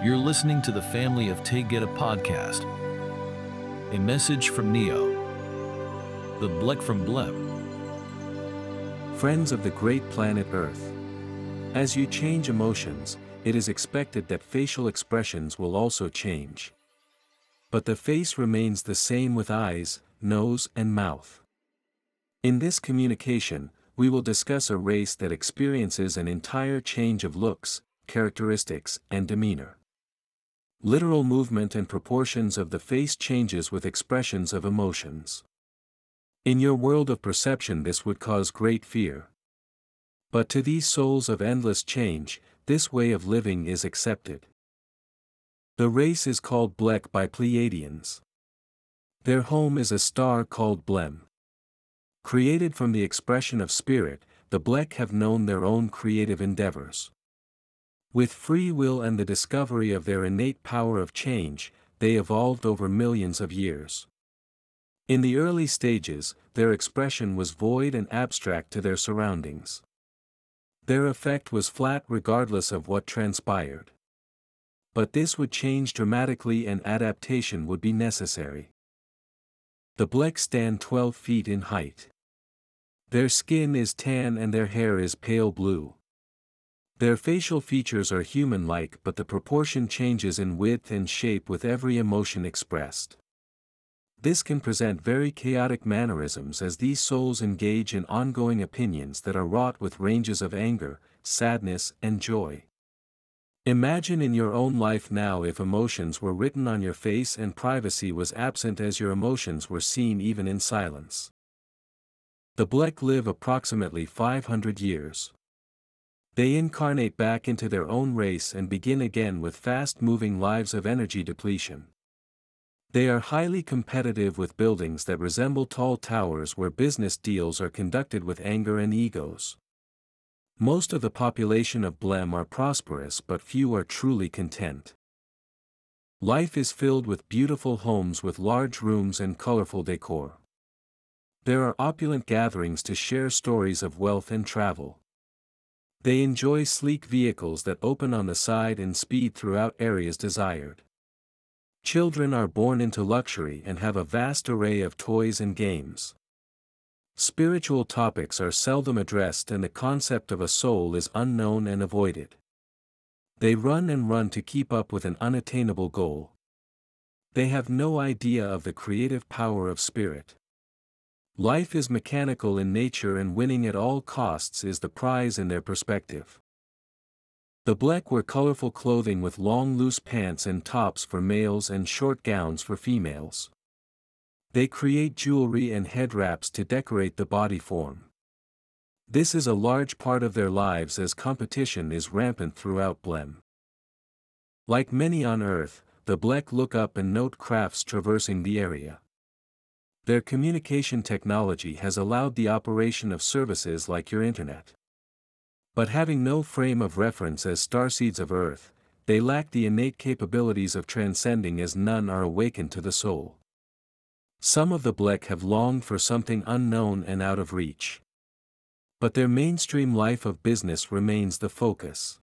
You're listening to the Family of Taygeta podcast. A message from Neo. The Blek from Blem. Friends of the great planet Earth. As you change emotions, it is expected that facial expressions will also change. But the face remains the same with eyes, nose, and mouth. In this communication, we will discuss a race that experiences an entire change of looks, characteristics, and demeanor. Literal movement and proportions of the face changes with expressions of emotions. In your world of perception this would cause great fear. But to these souls of endless change, this way of living is accepted. The race is called Blek by Pleiadians. Their home is a star called Blem. Created from the expression of spirit, the Blek have known their own creative endeavors. With free will and the discovery of their innate power of change, they evolved over millions of years. In the early stages, their expression was void and abstract to their surroundings. Their effect was flat regardless of what transpired. But this would change dramatically and adaptation would be necessary. The Blek stand 12 feet in height. Their skin is tan and their hair is pale blue. Their facial features are human-like, but the proportion changes in width and shape with every emotion expressed. This can present very chaotic mannerisms as these souls engage in ongoing opinions that are wrought with ranges of anger, sadness, and joy. Imagine in your own life now if emotions were written on your face and privacy was absent as your emotions were seen even in silence. The Blek live approximately 500 years. They incarnate back into their own race and begin again with fast-moving lives of energy depletion. They are highly competitive with buildings that resemble tall towers where business deals are conducted with anger and egos. Most of the population of Blem are prosperous but few are truly content. Life is filled with beautiful homes with large rooms and colorful decor. There are opulent gatherings to share stories of wealth and travel. They enjoy sleek vehicles that open on the side and speed throughout areas desired. Children are born into luxury and have a vast array of toys and games. Spiritual topics are seldom addressed and the concept of a soul is unknown and avoided. They run and run to keep up with an unattainable goal. They have no idea of the creative power of spirit. Life is mechanical in nature and winning at all costs is the prize in their perspective. The Blek wear colorful clothing with long loose pants and tops for males and short gowns for females. They create jewelry and head wraps to decorate the body form. This is a large part of their lives as competition is rampant throughout Blem. Like many on Earth, the Blek look up and note crafts traversing the area. Their communication technology has allowed the operation of services like your internet. But having no frame of reference as starseeds of Earth, they lack the innate capabilities of transcending as none are awakened to the soul. Some of the Blek have longed for something unknown and out of reach. But their mainstream life of business remains the focus.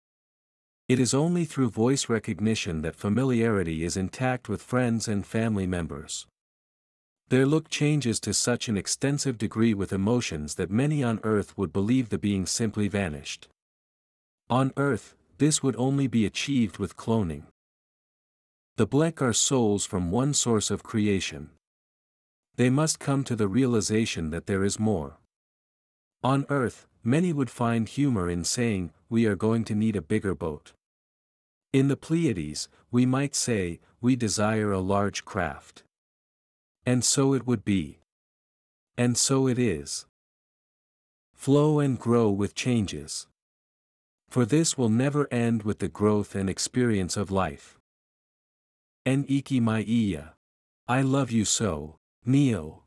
It is only through voice recognition that familiarity is intact with friends and family members. Their look changes to such an extensive degree with emotions that many on Earth would believe the being simply vanished. On Earth, this would only be achieved with cloning. The Blek are souls from one source of creation. They must come to the realization that there is more. On Earth, many would find humor in saying, "We are going to need a bigger boat." In the Pleiades, we might say, "We desire a large craft." And so it would be. And so it is. Flow and grow with changes. For this will never end with the growth and experience of life. En iki mai iya. I love you so, Neo.